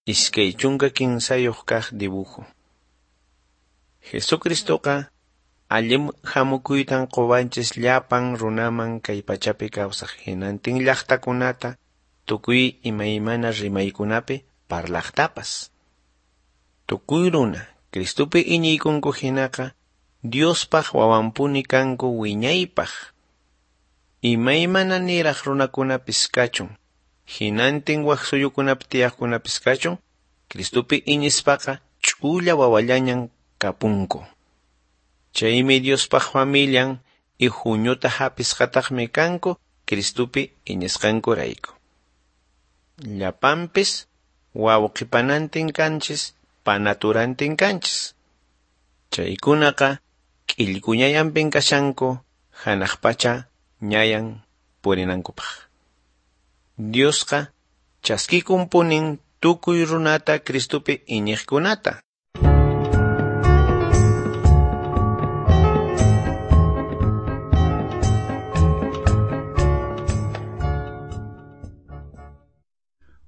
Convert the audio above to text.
iskay chunka kinsayuq kaq dibujo. Jesucristoqa allim hamukuytan quwanchis llapan runaman kay pachapi kawsaq hinantin llaqtakunata tukuy imaymana rimaykunapi parlaqtapas. Tukuy runa Cristupi iñiykunku hinaqa Diospaq wawanpuni kanku wiñaypaq. Imaymana niraq runakunapis kachun, hinantin waq suyukunapi tiyaqkunapis kachun, Cristupi iñispaqa ch'ulla wawallañan kapunku. Chaymi Diospaq familian ihuñuta hapisqataqmi kanku Cristupi iñisqankurayku. Llapanpis wawqipanantin kanchis, panaturantin kanchis. Chaykunaqa k'illkuñayanpin kashanku hanaq pacha ñayan purinankupaq. Diosqa chaskikun punin tukuy runata Cristupi iñiqkunata.